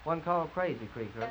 one called Crazy Creeker.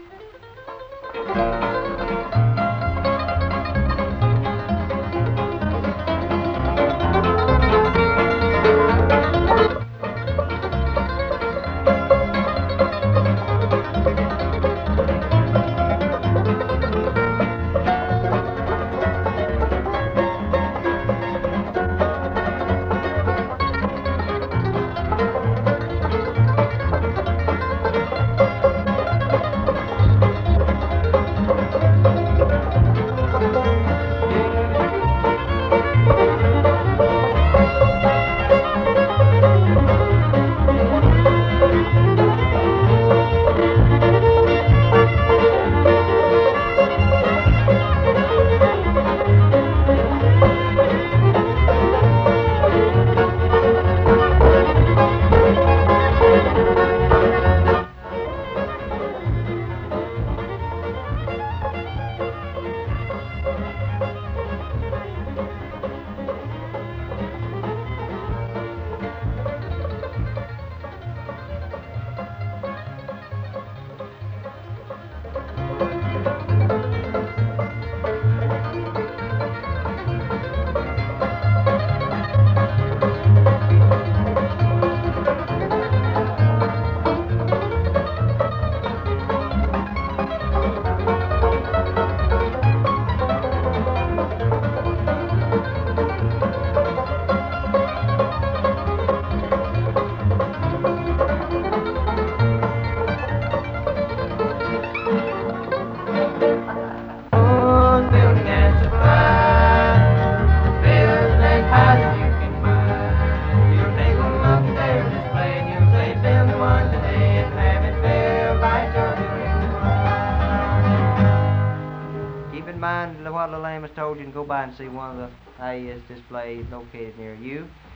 Keep in mind what Little Amos told you, and go by and see one of the AES displays located near you.